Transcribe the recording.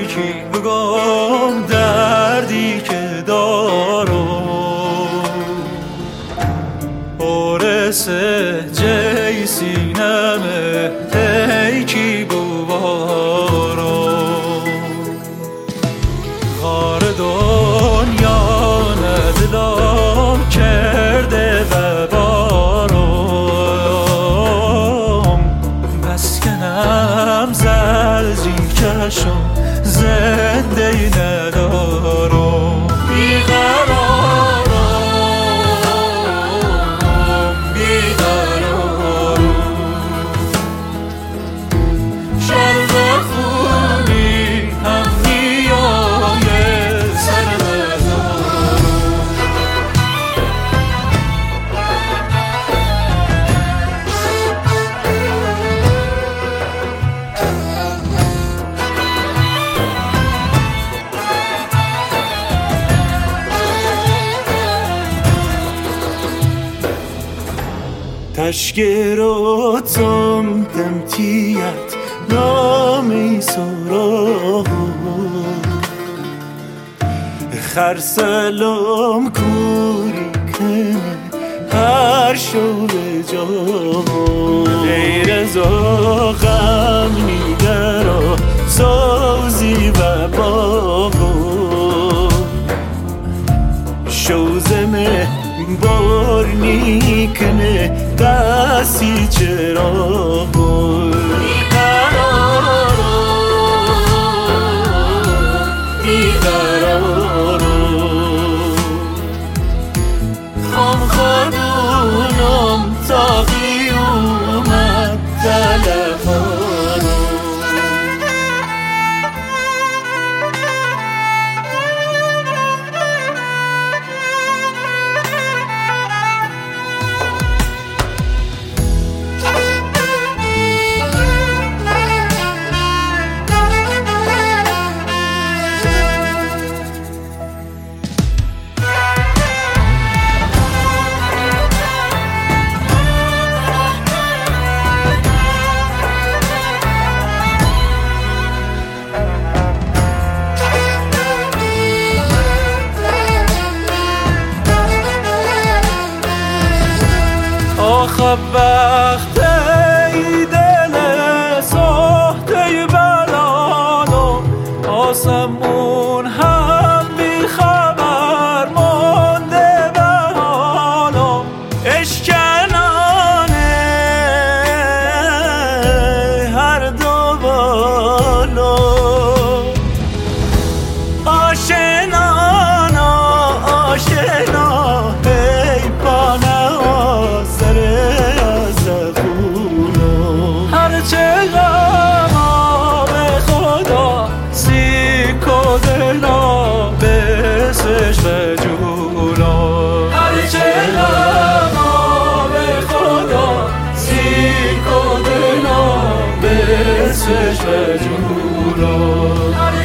کی بگم دردی که دارم برس جی سینمه ای کی بوارم غار دنیا ندلم کرده و بارم مسکنم زلزی کشم زنده ای ندارم بیقرارم بیقرارم شرق خونی هم نیای سر تشکراتم تمتیت نامی سراغ خرسلام کوری کنه هر شب جا غیر زاغم نیگرا سازی و باغو شوزمه بار نیکنه دستی چراغ بیقرارم خام خانونم تا قیومت تلفانم آخه وقت ای دل ساخته بلانو آسمون هم بی خبر مانده به حالو اشکنانه هر دو بالو آشنانا آشنا ای پانه هرچه غم به خدا سیکو دلا بسش به جولا هرچه غم به خدا سیکو دلا بسش به جولا